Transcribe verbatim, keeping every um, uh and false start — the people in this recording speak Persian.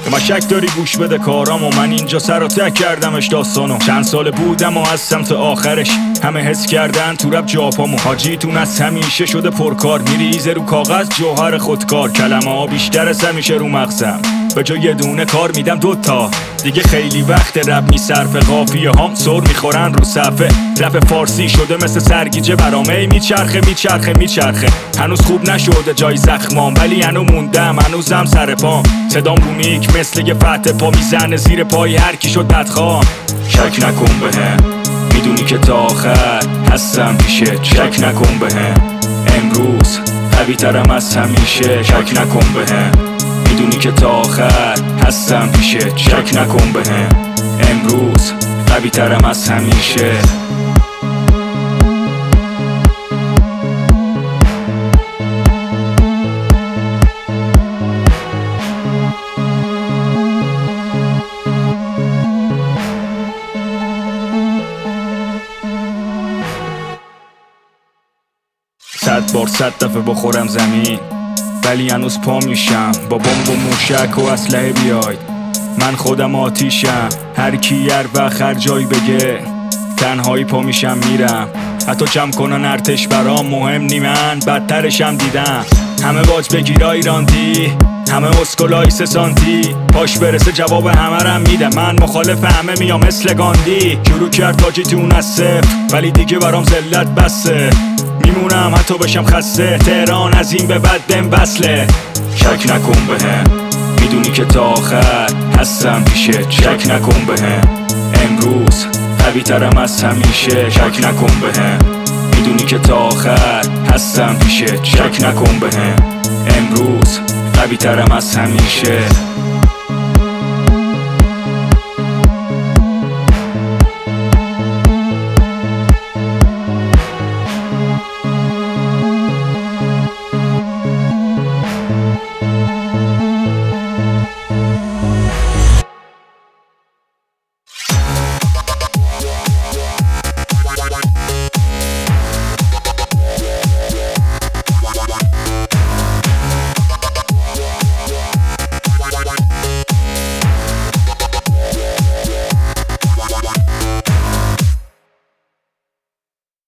مشک داری گوش بده کارامو، من اینجا سر و ته کردمش داستانو. چند سال بودم و از سمت آخرش همه حس کردن تو رپ جاپامو. حاجیتون از همیشه شده پرکار، میریزه رو کاغذ جوهر خودکار. کلمه ها بیشتر از همیشه رو مغزم، به جای یه دونه کار میدم دوتا. دیگه خیلی وقت رپ میصرفه، قافیه هام سر میخورن رو صفحه. رپ فارسی شده مثل سرگیجه برامه، میچرخه میچرخه میچرخه. هنوز خوب نشده جای زخمام، ولی هنو موندم هنوزم سر پام. صدام رو میک مثل یه فتح پا میزنه زیر پای هر کی شد بدخوام. شک نکن بهم، میدونی که تا آخر هستم پیشت. شک نکن بهم، امروز قوی ترم از همیشه. شک نکن بهم، میدونی که تا آخر هستم پیشت. شک نکن بهم، امروز قوی ترم از همیشه. صد بار صد دفعه بخورم زمین، ولی هنوز پا میشم با بمب و موشک و اسلحه بیاید. من خودم آتیشم، هر کی هر وقت هر جایی بگه تنهایی پا میشم میرم. حتی جمع کنن ارتش برام مهم نی، من بدترشم دیدم. همه باج بگیرای راندی، همه اسکولای سه سانتی. پاش برسه جواب همه رم میده، من مخالف همه میام مثل گاندی. شروع کرد تاجیتون از صفر، ولی دیگه برام ذلت بسه. میمونم حتی بشم خسته، تهران از این به بعد بهم وصله. شک نکن بهم، میدونی که تا آخر هستم پیشت. شک نکن بهم، امروز قوی ترم از همیشه. شک نکن بهم، میدونی که تا آخر هستم پیشت. شک نکن بهم، امروز قوی ترم از همیشه.